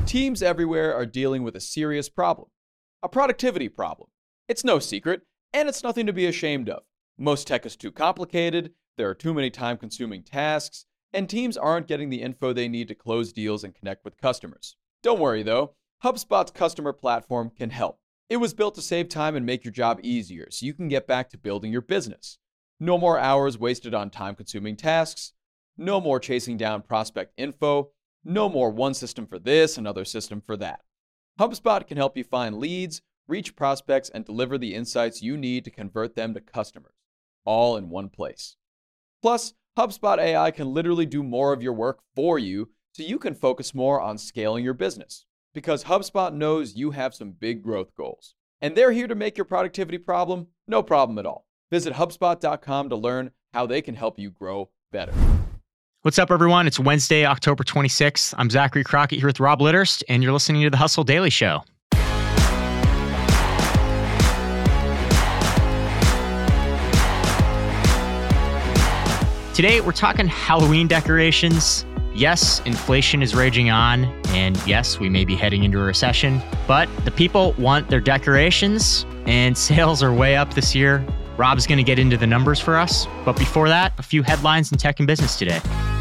Teams everywhere are dealing with a serious problem, a productivity problem. It's no secret, and it's nothing to be ashamed of. Most tech is too complicated, there are too many time-consuming tasks, and teams aren't getting the info they need to close deals and connect with customers. Don't worry though, HubSpot's customer platform can help. It was built to save time and make your job easier so you can get back to building your business. No more hours wasted on time-consuming tasks, no more chasing down prospect info, no more one system for this, another system for that. HubSpot can help you find leads, reach prospects, and deliver the insights you need to convert them to customers, all in one place. Plus, HubSpot AI can literally do more of your work for you so you can focus more on scaling your business. Because HubSpot knows you have some big growth goals. And they're here to make your productivity problem no problem at all. Visit HubSpot.com to learn how they can help you grow better. What's up, everyone? It's Wednesday, October 26th. I'm Zachary Crockett here with Rob Litterst, and you're listening to The Hustle Daily Show. Today, we're talking Halloween decorations. Yes, inflation is raging on, and yes, we may be heading into a recession, but the people want their decorations, and sales are way up this year. Rob's going to get into the numbers for us, but before that, a few headlines in tech and business today.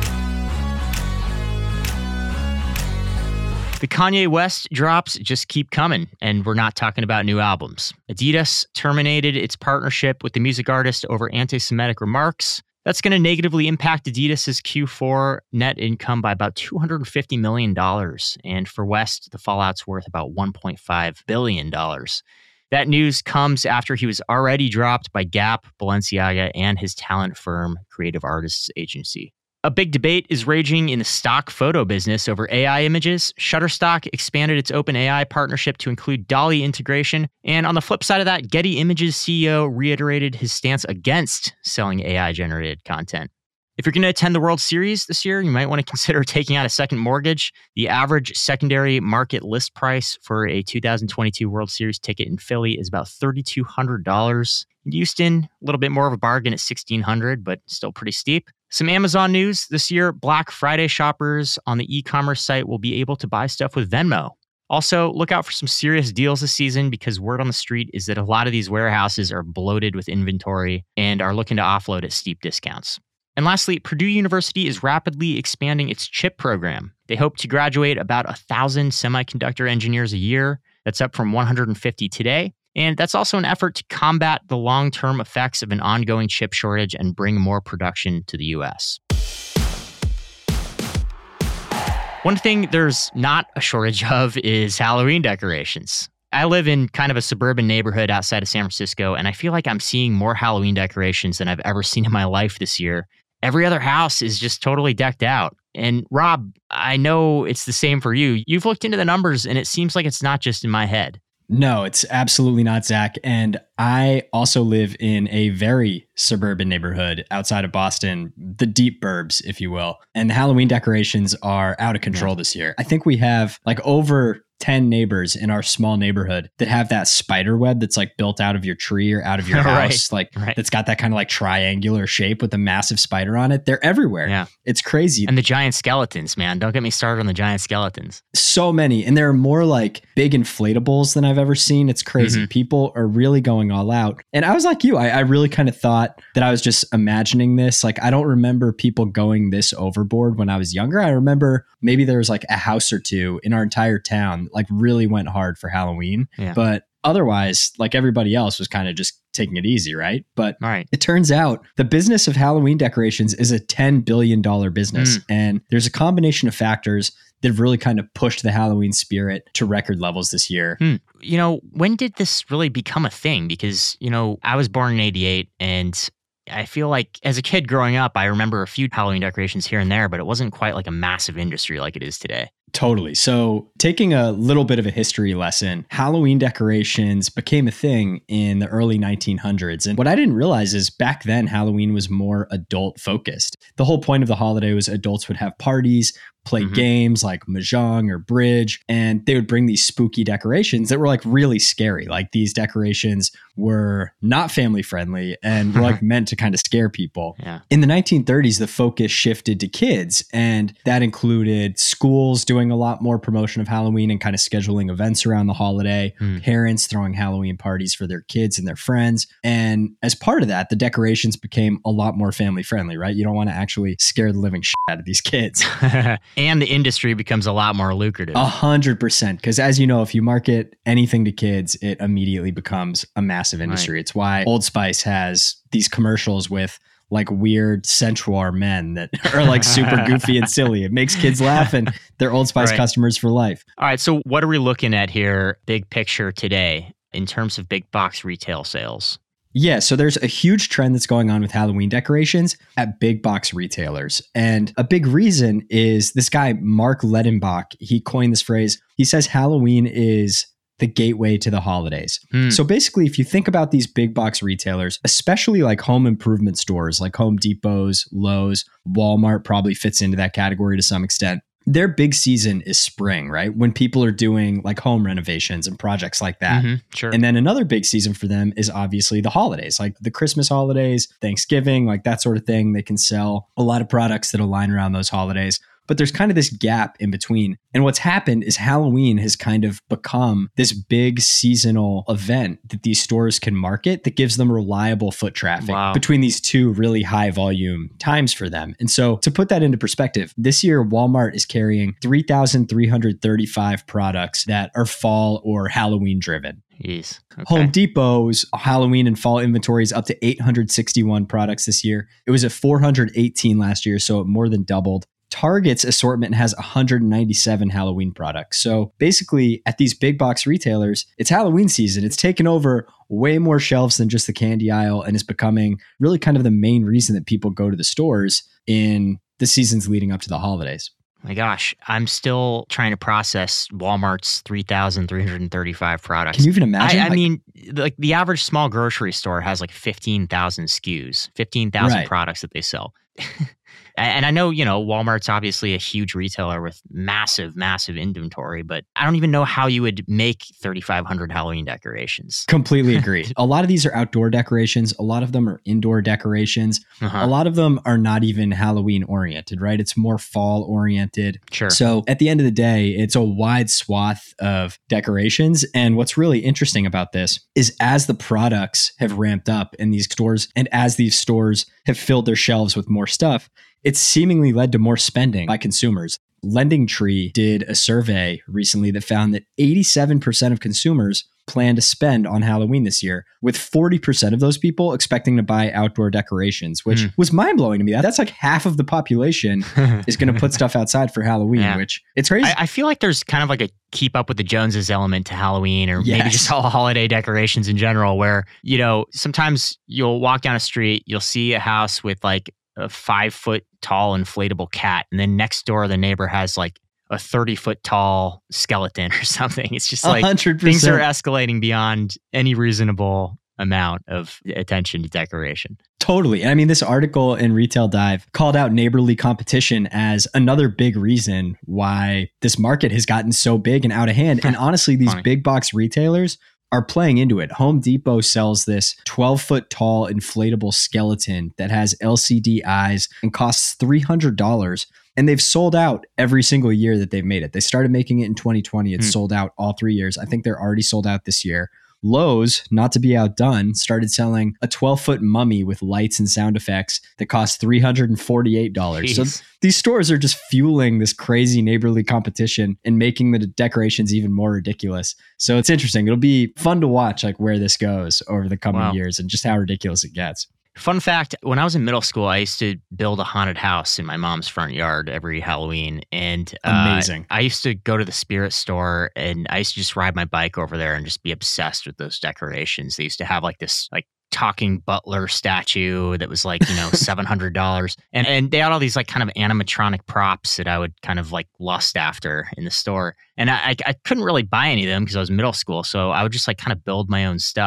The Kanye West drops just keep coming, and we're not talking about new albums. Adidas terminated its partnership with the music artist over anti-Semitic remarks. That's going to negatively impact Adidas's Q4 net income by about $250 million. And for West, the fallout's worth about $1.5 billion. That news comes after he was already dropped by Gap, Balenciaga, and his talent firm, Creative Artists Agency. A big debate is raging in the stock photo business over AI images. Shutterstock expanded its OpenAI partnership to include DALL-E integration. And on the flip side of that, Getty Images CEO reiterated his stance against selling AI-generated content. If you're going to attend the World Series this year, you might want to consider taking out a second mortgage. The average secondary market list price for a 2022 World Series ticket in Philly is about $3,200. In Houston, a little bit more of a bargain at $1,600, but still pretty steep. Some Amazon news this year: Black Friday shoppers on the e-commerce site will be able to buy stuff with Venmo. Also, look out for some serious deals this season because word on the street is that a lot of these warehouses are bloated with inventory and are looking to offload at steep discounts. And lastly, Purdue University is rapidly expanding its chip program. They hope to graduate about 1,000 semiconductor engineers a year. That's up from 150 today. And that's also an effort to combat the long-term effects of an ongoing chip shortage and bring more production to the U.S. One thing there's not a shortage of is Halloween decorations. I live in kind of a suburban neighborhood outside of San Francisco, and I feel like I'm seeing more Halloween decorations than I've ever seen in my life this year. Every other house is just totally decked out. And Rob, I know it's the same for you. You've looked into the numbers, and it seems like it's not just in my head. No, it's absolutely not, Zach. And I also live in a very suburban neighborhood outside of Boston, the deep burbs, if you will. And the Halloween decorations are out of control this year. I think we have like over 10 neighbors in our small neighborhood that have that spider web that's like built out of your tree or out of your house, right. That's got that kind of like triangular shape with a massive spider on it. They're everywhere. Yeah. It's crazy. And the giant skeletons, man. Don't get me started on the giant skeletons. So many. And there are more like big inflatables than I've ever seen. It's crazy. People are really going all out. And I was like you, I really kind of thought that I was just imagining this. Like, I don't remember people going this overboard when I was younger. I remember maybe there was like a house or two in our entire town like really went hard for Halloween. Yeah. But otherwise, like everybody else was kind of just taking it easy, right? But It turns out the business of Halloween decorations is a $10 billion business. And there's a combination of factors that have really kind of pushed the Halloween spirit to record levels this year. You know, when did this really become a thing? Because, you know, I was born in 88 and I feel like as a kid growing up, I remember a few Halloween decorations here and there, but it wasn't quite like a massive industry like it is today. Totally. So taking a little bit of a history lesson, Halloween decorations became a thing in the early 1900s. And what I didn't realize is back then, Halloween was more adult focused. The whole point of the holiday was adults would have parties play games like Mahjong or Bridge. And they would bring these spooky decorations that were like really scary. Like these decorations were not family friendly and were like meant to kind of scare people. Yeah. In the 1930s, the focus shifted to kids, and that included schools doing a lot more promotion of Halloween and kind of scheduling events around the holiday, parents throwing Halloween parties for their kids and their friends. And as part of that, the decorations became a lot more family friendly, right? You don't want to actually scare the living shit out of these kids. And the industry becomes a lot more lucrative. 100%. Because as you know, if you market anything to kids, it immediately becomes a massive industry. Right. It's why Old Spice has these commercials with like weird sensual men that are like super goofy and silly. It makes kids laugh, and they're Old Spice customers for life. All right. So what are we looking at here, big picture today, in terms of big box retail sales? Yeah, so there's a huge trend that's going on with Halloween decorations at big box retailers. And a big reason is this guy, Mark Ledenbach, he coined this phrase. He says Halloween is the gateway to the holidays. So basically, if you think about these big box retailers, especially like home improvement stores like Home Depot's, Lowe's, Walmart probably fits into that category to some extent. Their big season is spring, right? When people are doing like home renovations and projects like that. Sure. And then another big season for them is obviously the holidays, like the Christmas holidays, Thanksgiving, like that sort of thing. They can sell a lot of products that align around those holidays. But there's kind of this gap in between. And what's happened is Halloween has kind of become this big seasonal event that these stores can market that gives them reliable foot traffic between these two really high volume times for them. And so to put that into perspective, this year Walmart is carrying 3,335 products that are fall or Halloween driven. Jeez. Okay. Home Depot's Halloween and fall inventory is up to 861 products this year. It was at 418 last year, so it more than doubled. Target's assortment has 197 Halloween products. So basically, at these big box retailers, it's Halloween season. It's taken over way more shelves than just the candy aisle and is becoming really kind of the main reason that people go to the stores in the seasons leading up to the holidays. My gosh, I'm still trying to process Walmart's 3,335 products. Can you even imagine? I mean, like the average small grocery store has like 15,000 SKUs, 15,000 products that they sell. And I know, Walmart's obviously a huge retailer with massive, massive inventory, but I don't even know how you would make 3,500 Halloween decorations. Completely agree. A lot of these are outdoor decorations. A lot of them are indoor decorations. A lot of them are not even Halloween oriented, right? It's more fall oriented. Sure. So at the end of the day, it's a wide swath of decorations. And what's really interesting about this is as the products have ramped up in these stores and as these stores have filled their shelves with more stuff, it's seemingly led to more spending by consumers. LendingTree did a survey recently that found that 87% of consumers plan to spend on Halloween this year, with 40% of those people expecting to buy outdoor decorations, which was mind-blowing to me. That's like half of the population is going to put stuff outside for Halloween, which it's crazy. I feel like there's kind of like a keep up with the Joneses element to Halloween, or maybe just all holiday decorations in general, where, sometimes you'll walk down a street, you'll see a house with like a 5-foot tall inflatable cat, and then next door the neighbor has like a 30-foot tall skeleton or something. It's just like 100%. Things are escalating beyond any reasonable amount of attention to decoration. Totally. I mean, this article in Retail Dive called out neighborly competition as another big reason why this market has gotten so big and out of hand. And honestly, these big box retailers are playing into it. Home Depot sells this 12-foot tall inflatable skeleton that has LCD eyes and costs $300. And they've sold out every single year that they've made it. They started making it in 2020. It's sold out all 3 years. I think they're already sold out this year. Lowe's, not to be outdone, started selling a 12-foot mummy with lights and sound effects that cost $348. Jeez. So these stores are just fueling this crazy neighborly competition and making the decorations even more ridiculous. So it's interesting. It'll be fun to watch like where this goes over the coming years and just how ridiculous it gets. Fun fact, when I was in middle school, I used to build a haunted house in my mom's front yard every Halloween. And amazing. I used to go to the spirit store and I used to just ride my bike over there and just be obsessed with those decorations. They used to have like this like talking butler statue that was like, $700. And they had all these like kind of animatronic props that I would kind of like lust after in the store. And I couldn't really buy any of them because I was middle school. So I would just like kind of build my own stuff.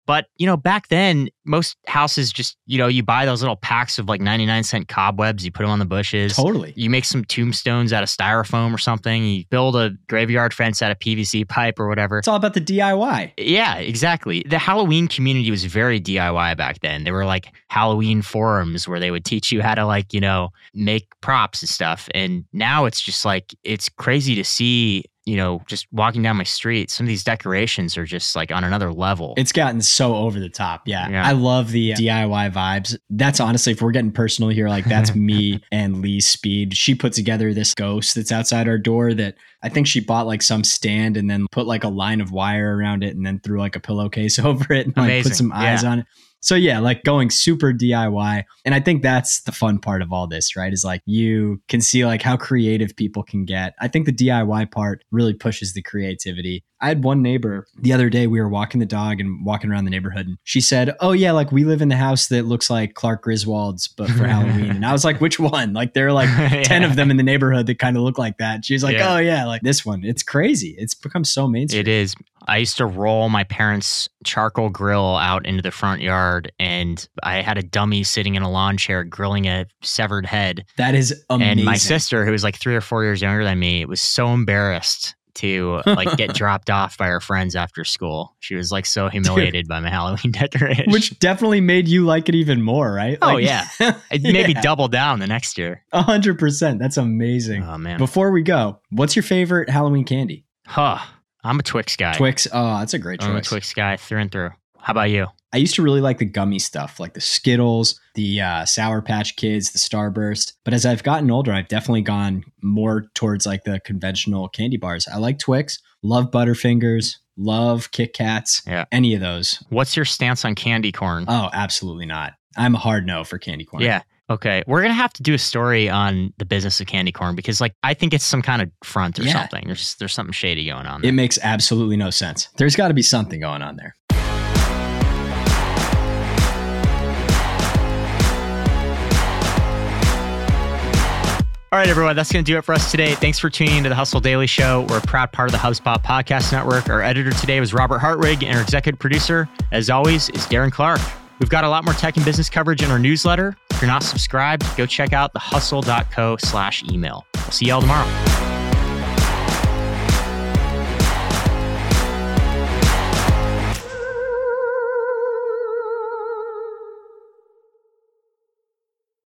But, back then, most houses just, you buy those little packs of like 99-cent cobwebs, you put them on the bushes. Totally. You make some tombstones out of styrofoam or something. You build a graveyard fence out of PVC pipe or whatever. It's all about the DIY. Yeah, exactly. The Halloween community was very DIY back then. There were like Halloween forums where they would teach you how to like, make props and stuff. And now it's just like, it's crazy to see, just walking down my street, some of these decorations are just like on another level. It's gotten so over the top. Yeah. I love the DIY vibes. That's honestly, if we're getting personal here, like that's me and Lee Speed. She put together this ghost that's outside our door that I think she bought like some stand and then put like a line of wire around it and then threw like a pillowcase over it and like put some eyes on it. So yeah, like going super DIY. And I think that's the fun part of all this, right? Is like you can see like how creative people can get. I think the DIY part really pushes the creativity. I had one neighbor the other day, we were walking the dog and walking around the neighborhood. And she said, oh yeah, like we live in the house that looks like Clark Griswold's, but for Halloween. And I was like, which one? Like there are like 10 of them in the neighborhood that kind of look like that. She was like, oh yeah, like this one. It's crazy. It's become so mainstream. It is. I used to roll my parents' charcoal grill out into the front yard, and I had a dummy sitting in a lawn chair grilling a severed head. That is amazing. And my sister, who was like 3 or 4 years younger than me, was so embarrassed to like get dropped off by her friends after school. She was like so humiliated by my Halloween decoration. Which definitely made you like it even more, right? Oh yeah. It maybe double down the next year. 100%. That's amazing. Oh man. Before we go, what's your favorite Halloween candy? I'm a Twix guy. Twix. Oh, that's a great choice. I'm a Twix guy through and through. How about you? I used to really like the gummy stuff, like the Skittles, the Sour Patch Kids, the Starburst. But as I've gotten older, I've definitely gone more towards like the conventional candy bars. I like Twix, love Butterfingers, love Kit Kats, any of those. What's your stance on candy corn? Oh, absolutely not. I'm a hard no for candy corn. Yeah. Okay. We're going to have to do a story on the business of candy corn because like I think it's some kind of front or something. There's something shady going on there. It makes absolutely no sense. There's got to be something going on there. All right, everyone, that's going to do it for us today. Thanks for tuning into the Hustle Daily Show. We're a proud part of the HubSpot Podcast Network. Our editor today was Robert Hartwig, and our executive producer, as always, is Darren Clark. We've got a lot more tech and business coverage in our newsletter. If you're not subscribed, go check out thehustle.co/email. We'll see y'all tomorrow.